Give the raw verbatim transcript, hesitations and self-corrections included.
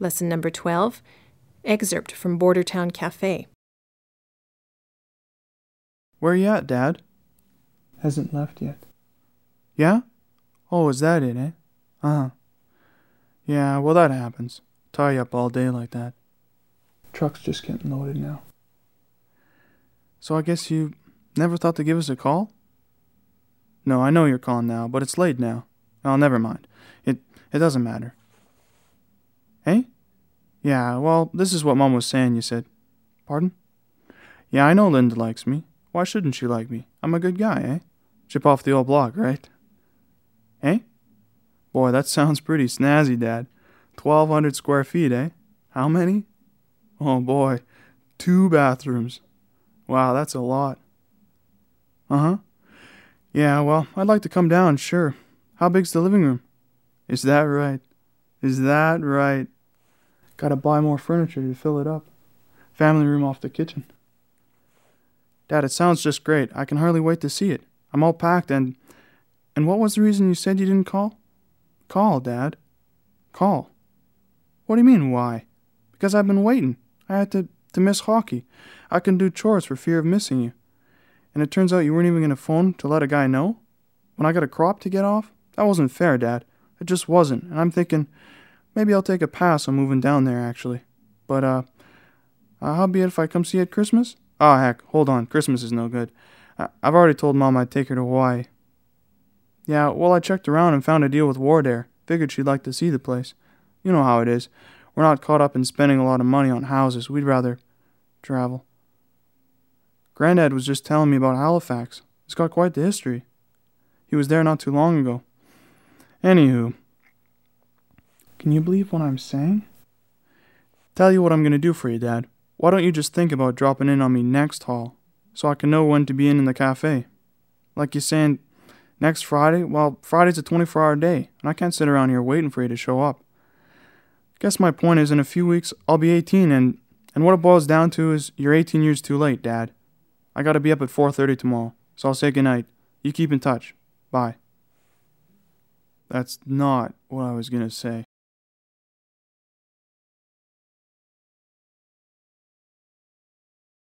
Lesson number twelve, excerpt from Bordertown Cafe. Where you at, Dad? Hasn't left yet. Yeah? Oh, is that it, eh? Uh-huh. Yeah, well, that happens. Tie you up all day like that. Truck's just getting loaded now. So I guess you never thought to give us a call? No, I know you're calling now, but it's late now. Oh, never mind. It it doesn't matter. Eh? Yeah, well, this is what Mom was saying, you said. Pardon? Yeah, I know Linda likes me. Why shouldn't she like me? I'm a good guy, eh? Chip off the old block, right? Eh? Boy, that sounds pretty snazzy, Dad. Twelve hundred square feet, eh? How many? Oh, boy. Two bathrooms. Wow, that's a lot. Uh-huh. Yeah, well, I'd like to come down, sure. How big's the living room? Is that right? Is that right? Gotta buy more furniture to fill it up. Family room off the kitchen. Dad, it sounds just great. I can hardly wait to see it. I'm all packed and... And what was the reason you said you didn't call? Call, Dad. Call. What do you mean, why? Because I've been waiting. I had to, to miss hockey. I couldn't do chores for fear of missing you. And it turns out you weren't even going to phone to let a guy know? When I got a crop to get off? That wasn't fair, Dad. It just wasn't. And I'm thinking, maybe I'll take a pass on moving down there, actually. But, uh, uh how be it if I come see you at Christmas? Oh, heck, hold on. Christmas is no good. I- I've already told Mom I'd take her to Hawaii. Yeah, well, I checked around and found a deal with Wardair. Figured she'd like to see the place. You know how it is. We're not caught up in spending a lot of money on houses. We'd rather travel. Granddad was just telling me about Halifax. It's got quite the history. He was there not too long ago. Anywho. Can you believe what I'm saying? Tell you what I'm going to do for you, Dad. Why don't you just think about dropping in on me next haul, so I can know when to be in in the cafe? Like you're saying, next Friday? Well, Friday's a twenty-four hour day, and I can't sit around here waiting for you to show up. Guess my point is, in a few weeks, I'll be eighteen, and, and what it boils down to is you're eighteen years too late, Dad. I gotta be up at four thirty tomorrow, so I'll say goodnight. You keep in touch. Bye. That's not what I was gonna say.